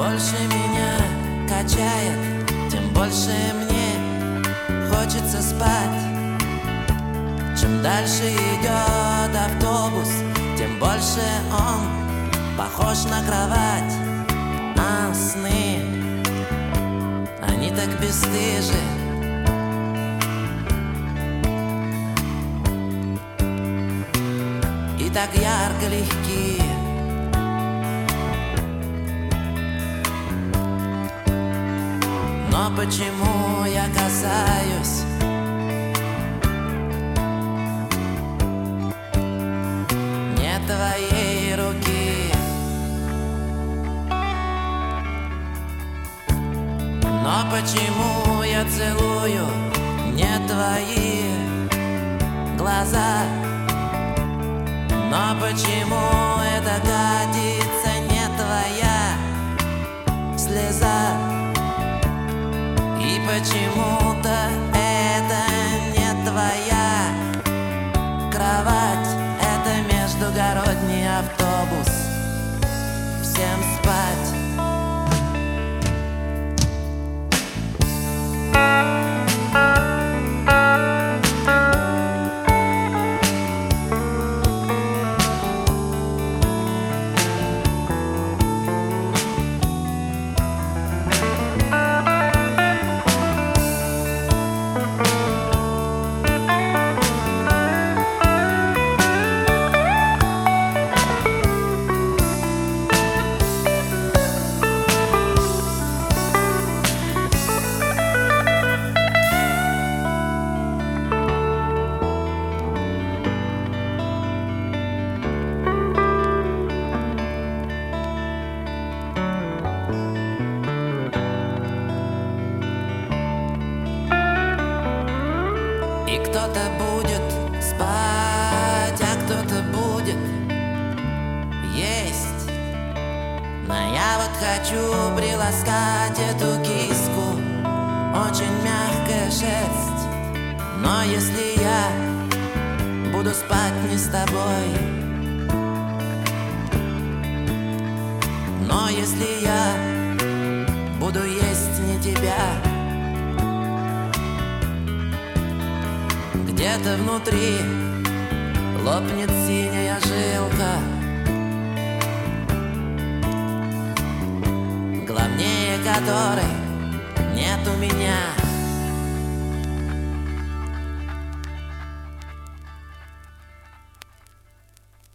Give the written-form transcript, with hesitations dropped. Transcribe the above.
больше меня качает, тем больше мне хочется спать. Чем дальше идет автобус, тем больше он похож на кровать. А сны, они так бесстыжи. И так ярко легки. Но почему я касаюсь не твоей руки? Но почему я целую не твои глаза? Но почему это катится не твоя слеза? И почему-то это не твоя кровать, это междугородний автобус. Всем спать. И кто-то будет спать, а кто-то будет есть. Но я вот хочу приласкать эту киску, очень мягкая шерсть. Но если я буду спать не с тобой, но если я буду есть не тебя, где-то внутри лопнет синяя жилка. Главнее которой нет у меня.